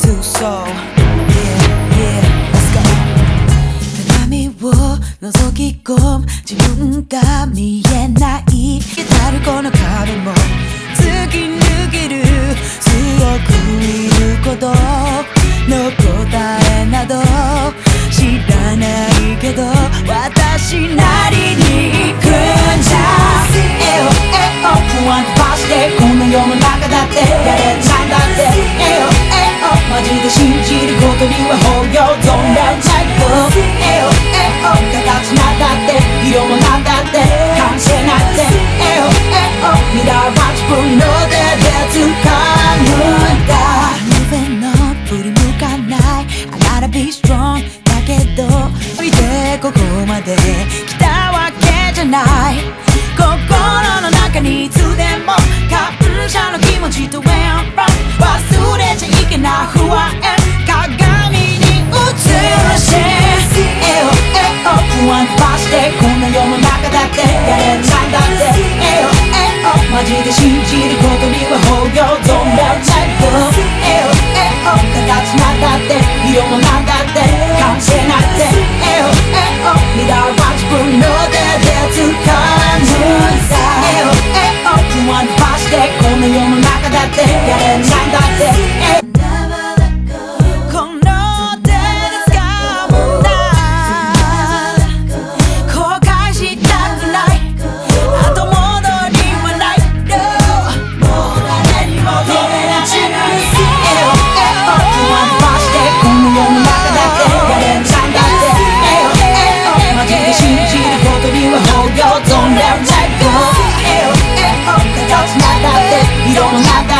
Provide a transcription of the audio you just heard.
do so. Yeah, yeah, let's go. 鏡を覗き込む自分が見えない至るこの壁も突き抜ける強くいることの答えなど知らないけど私なりに行くんじゃえよえよ不安飛ばしてこの世の中だってやれないんだってえよえよマジで信じることには法要存在タイプえよえよ形なんだって色もなんだって感性なんてえよえよ未来は自分の手で掴むんだ Moving on 振り向かない I gotta be strong だけど見てここまで来たわけじゃない心の中にいつでも感謝の気持ちと Where I'm from 忘れちゃいけない不安鏡に映してえよえよ不安飛ばしてこの世の中だってやれないんだってえよえよマジで信じることには法要存在タイプえよえよ形なんだって色もなんだって感性なんてえよえよ未来は自分の手で掴むんだえよえよ不安飛ばしてこの世の中だってやれないんだってこの手で掴むんだ後悔したくない後戻りはないもう誰にも止められないえよえよ不安飛ばしてこの世の中だってやれないんだってえよえよマジで信じることには法要存在タイプえよえよ形なんだって色もなんだ